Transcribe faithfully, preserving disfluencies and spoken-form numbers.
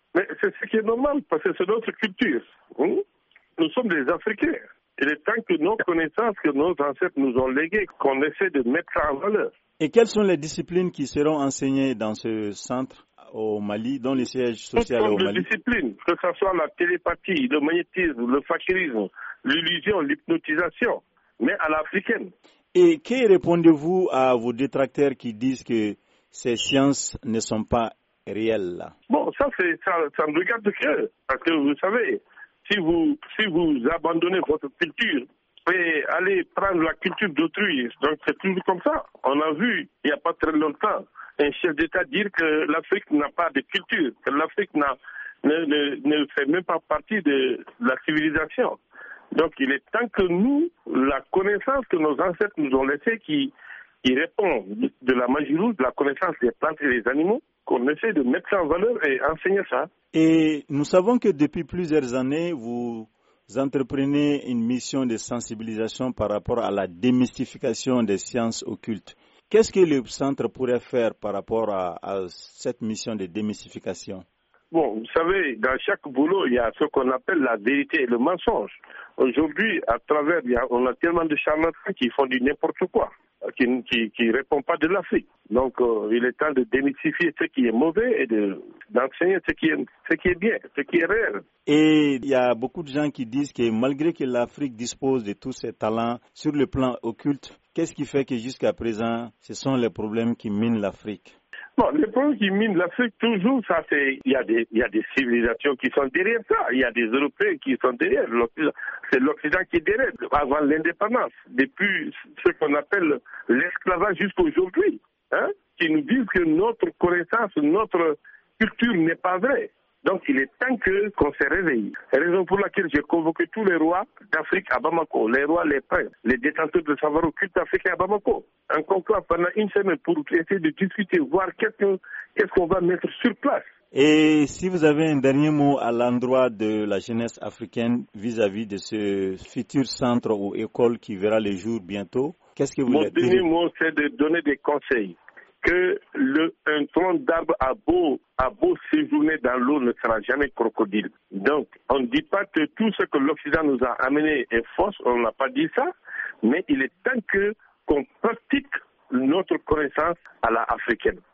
Mais c'est ce qui est normal, parce que c'est notre culture. Hein? Nous sommes des Africains. Il est temps que nos connaissances que nos ancêtres nous ont léguées, qu'on essaie de mettre ça en valeur. Et quelles sont les disciplines qui seront enseignées dans ce centre au Mali, dont le siège social est au Mali? Toutes disciplines, que ce soit la télépathie, le magnétisme, le fakirisme, l'illusion, l'hypnotisation, mais à l'africaine. Et que répondez-vous à vos détracteurs qui disent que ces sciences ne sont pas réelles là? Bon, ça, c'est, ça, ça me regarde que, parce que vous savez, si vous, si vous abandonnez votre culture et allez prendre la culture d'autrui, donc c'est toujours comme ça. On a vu, il n'y a pas très longtemps, un chef d'État dire que l'Afrique n'a pas de culture, que l'Afrique n'a, ne, ne, ne fait même pas partie de la civilisation. Donc il est temps que nous, la connaissance que nos ancêtres nous ont laissée, qui, qui répond de la magie rouge, de la connaissance des plantes et des animaux, qu'on essaie de mettre ça en valeur et enseigner ça. Et nous savons que depuis plusieurs années, vous entreprenez une mission de sensibilisation par rapport à la démystification des sciences occultes. Qu'est-ce que le centre pourrait faire par rapport à, à cette mission de démystification? Bon, vous savez, dans chaque boulot, il y a ce qu'on appelle la vérité et le mensonge. Aujourd'hui, à travers, il y a, on a tellement de charlatans qui font du n'importe quoi, qui ne qui, qui répondent pas de l'Afrique. Donc, euh, il est temps de démystifier ce qui est mauvais et de, d'enseigner ce qui est, ce qui est bien, ce qui est réel. Et il y a beaucoup de gens qui disent que malgré que l'Afrique dispose de tous ses talents sur le plan occulte, qu'est-ce qui fait que jusqu'à présent, ce sont les problèmes qui minent l'Afrique? Bon, les problèmes qui minent l'Afrique, toujours, ça, c'est, il y a des, il y a des civilisations qui sont derrière ça. Il y a des Européens qui sont derrière. L'Occident, c'est l'Occident qui est derrière. Avant l'indépendance, depuis ce qu'on appelle l'esclavage jusqu'à aujourd'hui, hein, qui nous disent que notre connaissance, notre culture n'est pas vraie. Donc, il est temps que, qu'on se réveille. Raison pour laquelle j'ai convoqué tous les rois d'Afrique à Bamako, les rois, les princes, les détenteurs de savoir occulte africain à Bamako. Un conclave pendant une semaine pour essayer de discuter, voir qu'est-ce, que, qu'est-ce qu'on va mettre sur place. Et si vous avez un dernier mot à l'endroit de la jeunesse africaine vis-à-vis de ce futur centre ou école qui verra le jour bientôt, qu'est-ce que vous Mon leur direz? dernier mot, c'est de donner des conseils. Que le, un tronc d'arbre a beau, a beau séjourner dans l'eau ne sera jamais crocodile. Donc, on ne dit pas que tout ce que l'Occident nous a amené est fausse, on n'a pas dit ça, mais il est temps que, qu'on pratique notre connaissance à la africaine.